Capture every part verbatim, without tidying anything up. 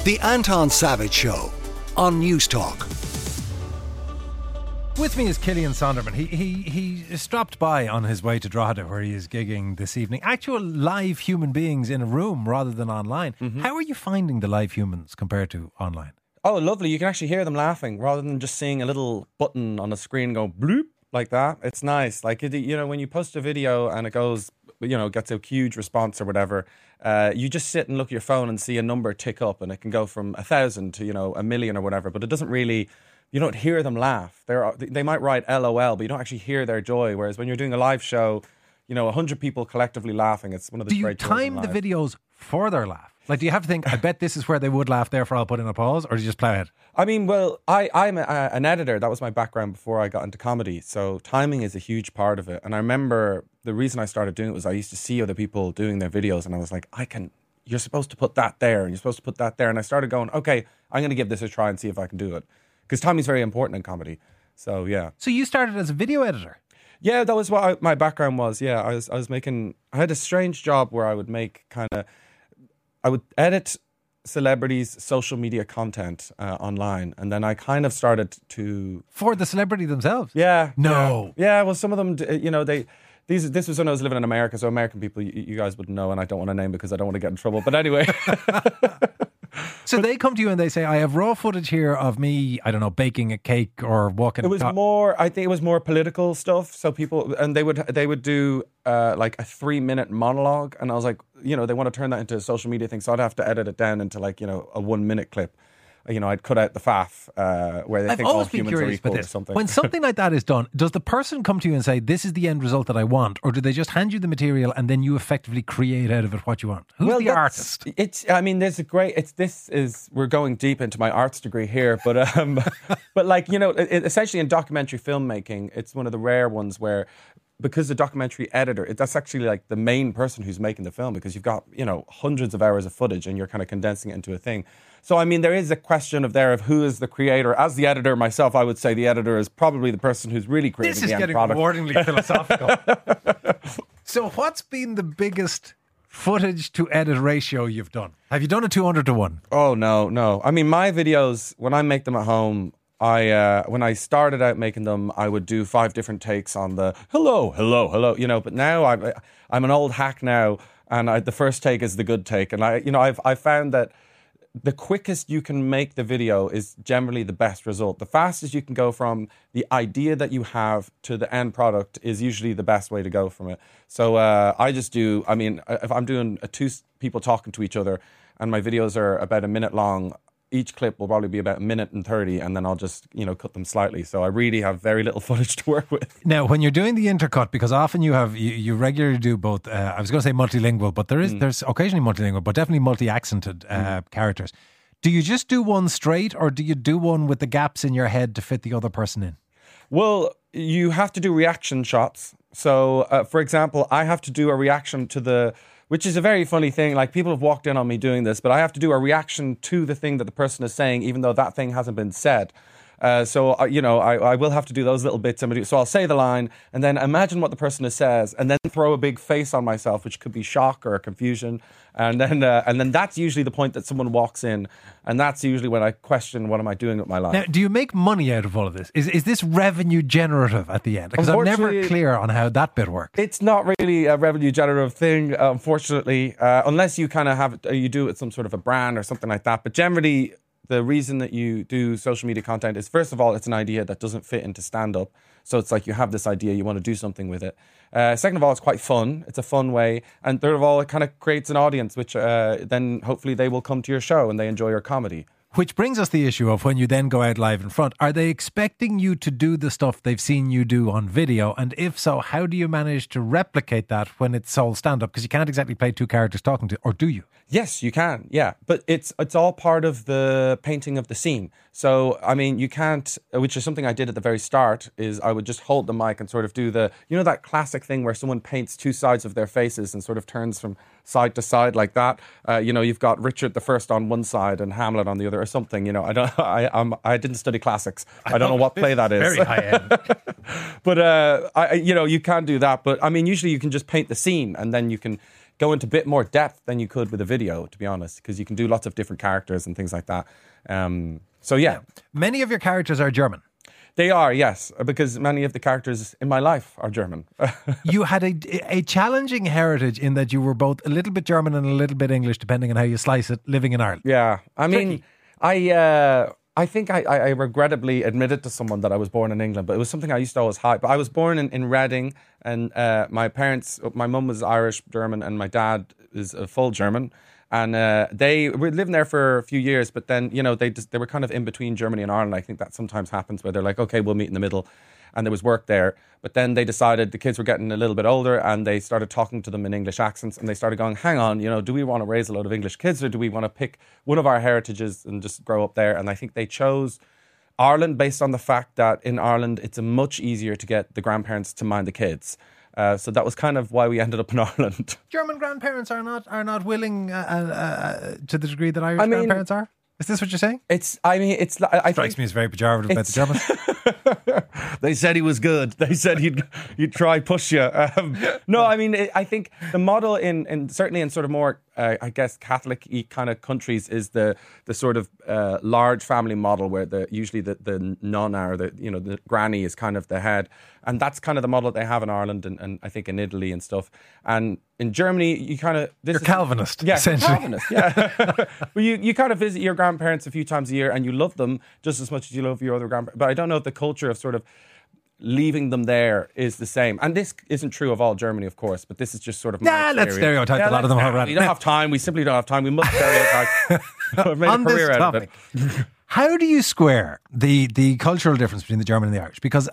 The Anton Savage Show on News Talk. With me is Killian Sonderman. He he he stopped by on his way to Drogheda, where he is gigging this evening. Actual live human beings in a room rather than online. Mm-hmm. How are you finding the live humans compared to online? Oh, lovely. You can actually hear them laughing rather than just seeing a little button on the screen go bloop like that. It's nice. Like, you know, when you post a video and it goes, you know, gets a huge response or whatever, uh, you just sit and look at your phone and see a number tick up, and it can go from a thousand to, you know, a million or whatever, but it doesn't really... You don't hear them laugh. They're, they might write L O L, but you don't actually hear their joy. Whereas when you're doing a live show, you know, a hundred people collectively laughing, it's one of the Do you great joys time in the life. videos for their laugh? Like, do you have to think, I bet this is where they would laugh, therefore I'll put in a pause? Or do you just plow ahead? I mean, well, I, I'm a, an editor. That was my background before I got into comedy. So timing is a huge part of it. And I remember the reason I started doing it was I used to see other people doing their videos, and I was like, I can... You're supposed to put that there, and you're supposed to put that there. And I started going, okay, I'm going to give this a try and see if I can do it. Because timing's very important in comedy. So, yeah. So you started as a video editor? Yeah, that was what I, my background was. Yeah, I was I was making... I had a strange job where I would make kind of... I would edit celebrities' social media content uh, online. And then I kind of started to... For the celebrity themselves? Yeah. No. Yeah, yeah, well, some of them, you know, they... These, this was when I was living in America, so American people, you, you guys wouldn't know, and I don't want to name because I don't want to get in trouble. But anyway... So they come to you and they say, I have raw footage here of me, I don't know, baking a cake or walking... It was more, I think it was more political stuff. So people, and they would they would do uh, like a three minute monologue. And I was like, you know, they want to turn that into a social media thing. So I'd have to edit it down into like, you know, a one minute clip. You know, I'd cut out the faff uh, where they I've think all always been humans are curious equal about or this. something. When something like that is done, does the person come to you and say, this is the end result that I want? Or do they just hand you the material and then you effectively create out of it what you want? Who's well, the that's- artist? It's, I mean, there's a great, it's, this is, we're going deep into my arts degree here, but, um, but like, you know, it, essentially in documentary filmmaking, it's one of the rare ones where, because the documentary editor, it, that's actually like the main person who's making the film, because you've got, you know, hundreds of hours of footage and you're kind of condensing it into a thing. So, I mean, there is a question of there of who is the creator. As the editor myself, I would say the editor is probably the person who's really creating This the is end getting product. rewardingly philosophical. So what's been the biggest footage to edit ratio you've done? Have you done a two hundred to one? Oh, no, no. I mean, my videos, when I make them at home, I uh, when I started out making them, I would do five different takes on the hello, hello, hello, you know. But now I'm I'm an old hack now, and I, the first take is the good take. And I, you know, I've I found that the quickest you can make the video is generally the best result. The fastest you can go from the idea that you have to the end product is usually the best way to go from it. So uh, I just do. I mean, if I'm doing a two people talking to each other, and my videos are about a minute long. Each clip will probably be about a minute and thirty, and then I'll just, you know, cut them slightly. So I really have very little footage to work with. Now, when you're doing the intercut, because often you have, you, you regularly do both, uh, I was going to say multilingual, but there is, mm. there's occasionally multilingual, but definitely multi-accented uh, mm. characters. Do you just do one straight, or do you do one with the gaps in your head to fit the other person in? Well, you have to do reaction shots. So, uh, for example, I have to do a reaction to the... Which is a very funny thing. Like, people have walked in on me doing this, but I have to do a reaction to the thing that the person is saying, even though that thing hasn't been said. Uh, so, uh, you know, I, I will have to do those little bits. So I'll say the line and then imagine what the person says and then throw a big face on myself, which could be shock or confusion. And then uh, and then that's usually the point that someone walks in. And that's usually when I question, what am I doing with my life? Now, do you make money out of all of this? Is is this revenue generative at the end? Because I'm never clear on how that bit works. It's not really a revenue generative thing, uh, unfortunately, uh, unless you kind of have, uh, you do it with some sort of a brand or something like that. But generally, the reason that you do social media content is, first of all, it's an idea that doesn't fit into stand-up. So it's like you have this idea, you want to do something with it. Uh, second of all, it's quite fun. It's a fun way. And third of all, it kind of creates an audience, which uh, then hopefully they will come to your show and they enjoy your comedy. Which brings us the issue of when you then go out live in front. Are they expecting you to do the stuff they've seen you do on video? And if so, how do you manage to replicate that when it's all stand-up? Because you can't exactly play two characters talking to, or do you? Yes, you can, yeah. But it's it's all part of the painting of the scene. So, I mean, you can't, which is something I did at the very start, is I would just hold the mic and sort of do the, you know, that classic thing where someone paints two sides of their faces and sort of turns from side to side like that. Uh, you know, you've got Richard the First on one side and Hamlet on the other or something. You know, I don't, I I'm, I didn't study classics. I don't know what play that is. Very high end. But, uh, I, you know, you can do that. But, I mean, usually you can just paint the scene and then you can... go into a bit more depth than you could with a video, to be honest, because you can do lots of different characters and things like that. Um, so yeah. Many of your characters are German. They are, yes, because many of the characters in my life are German. You had a, a challenging heritage in that you were both a little bit German and a little bit English, depending on how you slice it, living in Ireland. Yeah, I mean, Tricky. I uh, I think I, I regrettably admitted to someone that I was born in England, but it was something I used to always hide. But I was born in, in Reading, and uh, my parents, my mum was Irish, German, and my dad is a full German. And uh, they were living there for a few years, but then, you know, they just, they were kind of in between Germany and Ireland. I think that sometimes happens where they're like, okay, we'll meet in the middle. And there was work there. But then they decided the kids were getting a little bit older and they started talking to them in English accents. And they started going, hang on, you know, do we want to raise a lot of English kids or do we want to pick one of our heritages and just grow up there? And I think they chose Ireland based on the fact that in Ireland, it's much easier to get the grandparents to mind the kids. Uh, so that was kind of why we ended up in Ireland. German grandparents are not are not willing uh, uh, to the degree that Irish I mean, grandparents are? Is this what you're saying? It's, I mean, it's... I, I Strikes think, me as very pejorative about the Germans. They said he was good. They said he'd he'd try push you. Um, no, I mean, it, I think the model in, in certainly in sort of more, uh, I guess, Catholic-y kind of countries is the the sort of uh, large family model where the usually the, the nonna or the you know the granny is kind of the head, and that's kind of the model that they have in Ireland and, and I think in Italy and stuff. And in Germany, you kind of this You're is, Calvinist, yeah, essentially. Calvinist, yeah. Well, you you kind of visit your grandparents a few times a year and you love them just as much as you love your other grandparents. But I don't know if the culture of sort of leaving them there is the same. And this isn't true of all Germany, of course, but this is just sort of my Nah, let's experience. stereotype Yeah, a lot of them let's- already. We don't have time. We simply don't have time. We must stereotype. We've made a On this career out of topic, it. how do you square the the cultural difference between the German and the Irish? Because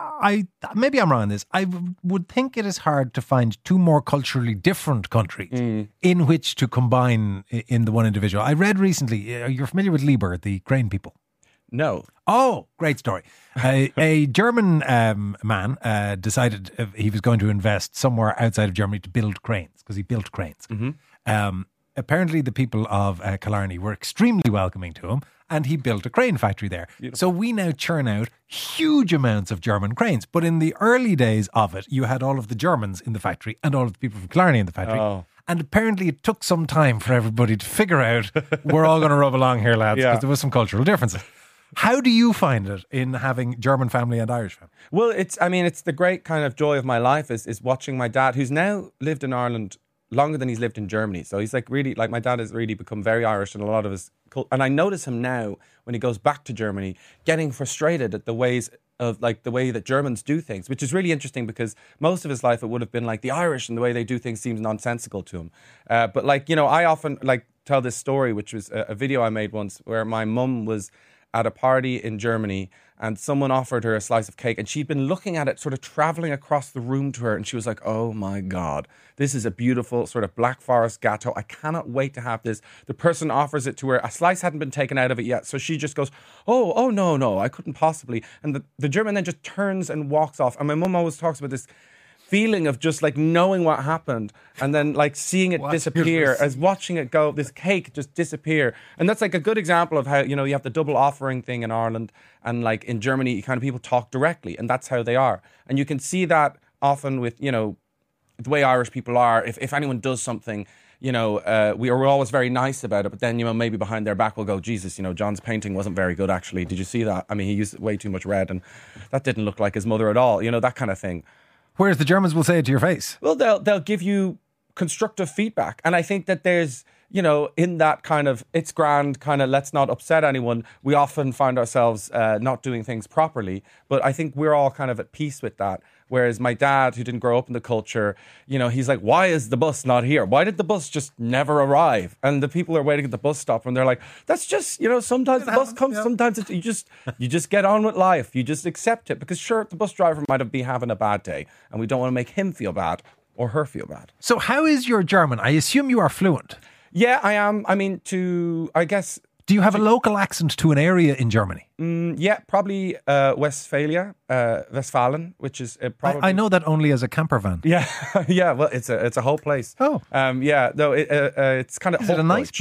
I maybe I'm wrong on this. I w- would think it is hard to find two more culturally different countries Mm. in which to combine i- in the one individual. I read recently. uh, You're familiar with Lieber, the crane people? No. Oh, great story. a, a German um, man uh, decided uh, he was going to invest somewhere outside of Germany to build cranes because he built cranes. Um, apparently, the people of uh, Killarney were extremely welcoming to him and he built a crane factory there. So we now churn out huge amounts of German cranes. But in the early days of it, you had all of the Germans in the factory and all of the people from Killarney in the factory. Oh. And apparently it took some time for everybody to figure out we're all going to rub along here, lads, because Yeah. there was some cultural differences. How do you find it in having German family and Irish family? Well, it's, I mean, it's the great kind of joy of my life is, is watching my dad, who's now lived in Ireland longer than he's lived in Germany. So he's like really, like my dad has really become very Irish in a lot of his, cult- and I notice him now when he goes back to Germany, getting frustrated at the ways of like the way that Germans do things, which is really interesting because most of his life it would have been like the Irish and the way they do things seems nonsensical to him. Uh, but like, you know, I often like tell this story, which was a, a video I made once where my mum was at a party in Germany and someone offered her a slice of cake and she'd been looking at it sort of traveling across the room to her and she was like, oh my God, this is a beautiful sort of Black Forest gateau. I cannot wait to have this. The person offers it to her. A slice hadn't been taken out of it yet. So she just goes, oh, oh no, no, I couldn't possibly. And the, the German then just turns and walks off. And my mum always talks about this feeling of just like knowing what happened and then like seeing it disappear, as watching it go, this cake just disappear. And that's like a good example of how, you know, you have the double offering thing in Ireland and like in Germany, kind of people talk directly and that's how they are. And you can see that often with, you know, the way Irish people are. If, if anyone does something, you know, uh, we are always very nice about it, but then, you know, maybe behind their back we'll go, Jesus, you know, John's painting wasn't very good actually. Did you see that? I mean, he used way too much red and that didn't look like his mother at all, you know, that kind of thing. Whereas the Germans will say it to your face. Well, they'll they'll give you constructive feedback. And I think that there's, you know, in that kind of, it's grand, kind of let's not upset anyone, we often find ourselves uh, not doing things properly. But I think we're all kind of at peace with that. Whereas my dad, who didn't grow up in the culture, you know, he's like, why is the bus not here? Why did the bus just never arrive? And the people are waiting at the bus stop and they're like, that's just, you know, sometimes the bus comes, sometimes it, you just you just get on with life. You just accept it. Because sure, the bus driver might have been having a bad day and we don't want to make him feel bad or her feel bad. So how is your German? I assume you are fluent. Yeah, I am. I mean, to, I guess... Do you have a local accent to an area in Germany? Mm, yeah, probably uh, Westphalia, uh, Westfalen, which is uh, probably... I, I know that only as a camper van. Yeah, yeah. Well, it's a it's a whole place. Oh. um, yeah. No, it, uh, uh, it's kind of. Is it a nice place?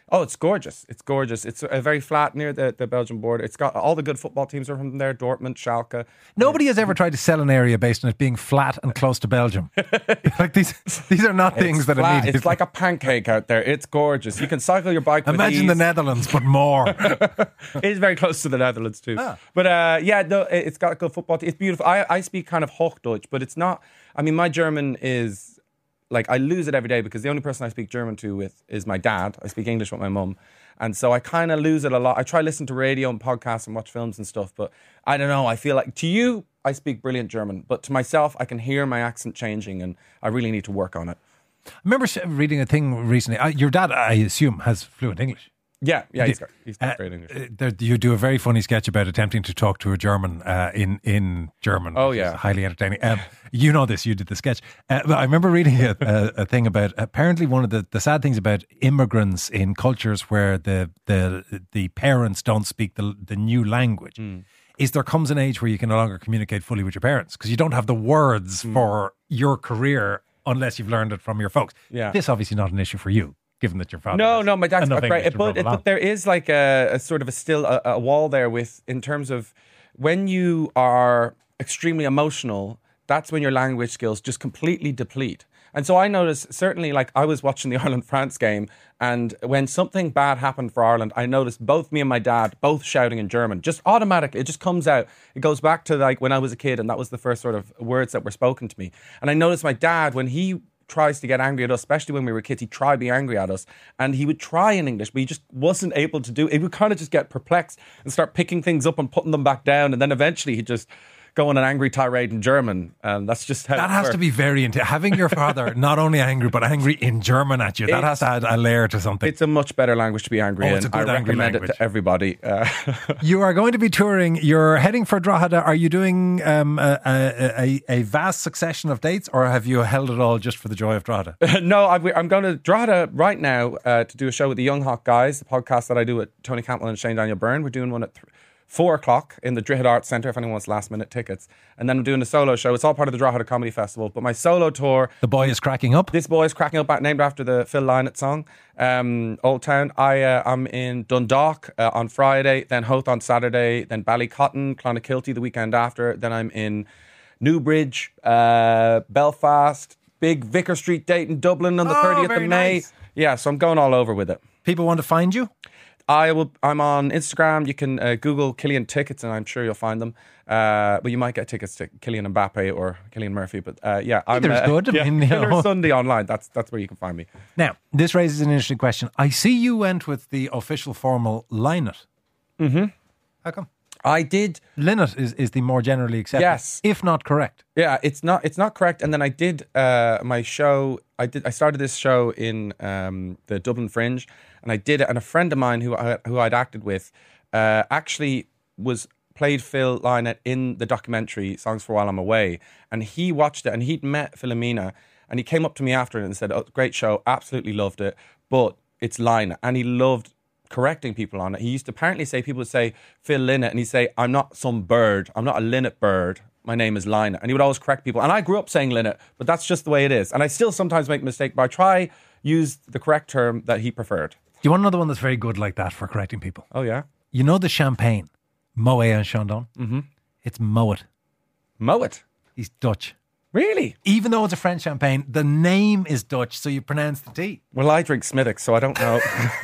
Oh, it's gorgeous. It's gorgeous. It's uh, very flat near the, the Belgian border. It's got all the good football teams are from there. Dortmund, Schalke. Nobody has ever tried to sell an area based on it being flat and close to Belgium. Like these, these are not things It's that flat. immediately. It's like a pancake out there. It's gorgeous. You can cycle your bike with Imagine ease. the Netherlands, but more. It's very close to the Netherlands too. Ah. But uh, yeah, no, it- it's got a good football team. It's beautiful. I, I speak kind of Hochdeutsch, but it's not. I mean, my German is like I lose it every day because the only person I speak German to with is my dad. I speak English with my mum. And so I kind of lose it a lot. I try to listen to radio and podcasts and watch films and stuff, but I don't know. I feel like to you, I speak brilliant German, but to myself, I can hear my accent changing and I really need to work on it. I remember reading a thing recently. Uh, your dad, I assume, has fluent English. Yeah, yeah, he's got, he's got Uh, great English. uh, there, you do a very funny sketch about attempting to talk to a German uh, in in German. Oh, which is yeah. highly entertaining. Um, you know this. You did the sketch. Uh, but I remember reading a, a, a thing about apparently one of the, the sad things about immigrants in cultures where the the the parents don't speak the the new language. Mm. Is there comes an age where you can no longer communicate fully with your parents because you don't have the words Mm. for your career unless you've learned it from your folks. Yeah. This obviously not an issue for you, given that your father. No, has no, my dad's enough got great. English to But, rub along. but there is like a, a sort of a still a, a wall there with in terms of when you are extremely emotional, that's when your language skills just completely deplete. And so I noticed certainly like I was watching the Ireland-France game and when something bad happened for Ireland, I noticed both me and my dad both shouting in German, just automatically. It just comes out. It goes back to like when I was a kid and that was the first sort of words that were spoken to me. And I noticed my dad, when he tries to get angry at us, especially when we were kids, he'd try to be angry at us and he would try in English, but he just wasn't able to do it. He would kind of just get perplexed and start picking things up and putting them back down. And then eventually he'd just go on an angry tirade in German. And that's just how That it has works. to be very intense. Having your father not only angry, but angry in German at you, that has to add a layer to something. It's a much better language to be angry Oh, in. it's a good I angry recommend it language. to everybody. Uh, You are going to be touring. You're heading for Drogheda. Are you doing um, a, a, a, a vast succession of dates, or have you held it all just for the joy of Drogheda? no, I, I'm going to Drogheda right now uh, to do a show with the Young Hawk Guys, the podcast that I do with Tony Campbell and Shane Daniel Byrne. We're doing one at th- four o'clock in the Drogheda Arts Centre if anyone wants last minute tickets. And then I'm doing a solo show. It's all part of the Drogheda Comedy Festival. But my solo tour, The boy is cracking up. This Boy is Cracking Up, named after the Phil Lynott song, um, Old Town. I, uh, I'm in Dundalk uh, on Friday, then Howth on Saturday, then Ballycotton, Clonakilty the weekend after. Then I'm in Newbridge, uh, Belfast, big Vicar Street date in Dublin on the Oh, thirtieth very of May. nice. Yeah, so I'm going all over with it. People want to find you. I will. I'm on Instagram. You can uh, Google Killian Tickets, and I'm sure you'll find them. Uh, but you might get tickets to Killian Mbappe or Killian Murphy. But uh, yeah, I'm Either's uh, good. I Yeah, mean, you Killer know. Sunday online. That's that's where you can find me. Now, this raises an interesting question. I see you went with the official formal Lynott. Mm-hmm. How come? I did. Lynott is, is the more generally accepted, Yes. if not correct. Yeah, it's not it's not correct. And then I did uh, my show. I did. I started this show in um, the Dublin Fringe, and I did it. And a friend of mine who I, who I'd acted with uh, actually was played Phil Lynott in the documentary Songs for While I'm Away, and he watched it and he'd met Philomena, and he came up to me after it and said, "Oh, great show, absolutely loved it, but it's Lynott," and he loved correcting people on it. He used to apparently say, people would say Phil Lynott, and he'd say, "I'm not some bird, I'm not a linnet bird, my name is Lynott," and he would always correct people. And I grew up saying Lynott, but that's just the way it is. And I still sometimes make a mistake, but I try use the correct term that he preferred. Do you want another one that's very good like that for correcting people? Oh yeah, You know the champagne, Moet and Chandon? Mm-hmm. It's Moet. Moet. He's Dutch. Really? Even though it's a French champagne, the name is Dutch, so you pronounce the T. Well, I drink Smithwick, so I don't know.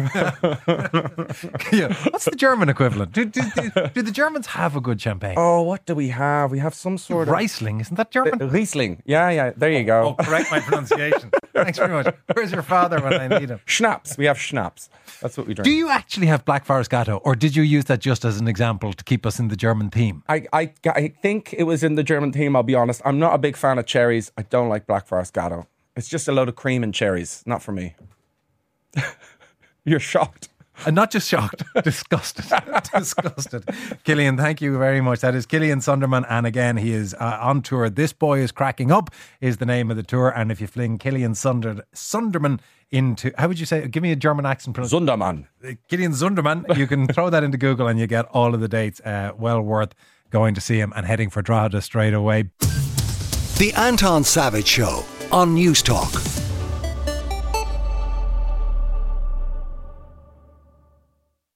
Yeah. What's the German equivalent? Do, do, do, do the Germans have a good champagne? Oh, what do we have? We have some sort of Riesling, isn't that German? Riesling. Yeah, yeah. There you go. Oh, correct my pronunciation. Thanks very much. Where's your father when I need him? Schnapps. We have schnapps. That's what we drink. Do you actually have Black Forest Gatto, or did you use that just as an example to keep us in the German theme? I, I, I think it was in the German theme, I'll be honest. I'm not a big fan of cherries. I don't like Black Forest Gatto. It's just a load of cream and cherries. Not for me. You're shocked. I'm not just shocked, disgusted. disgusted. Killian, thank you very much. That is Killian Sunderman, and again, he is uh, on tour. This Boy is Cracking Up is the name of the tour, and if you fling Killian Sunder, Sunderman into, how would you say, give me a German accent pronunciation. Zundermann. Killian Sunderman, you can throw that into Google and you get all of the dates. Uh, well worth going to see him and heading for Drogheda straight away. The Anton Savage Show on News Talk.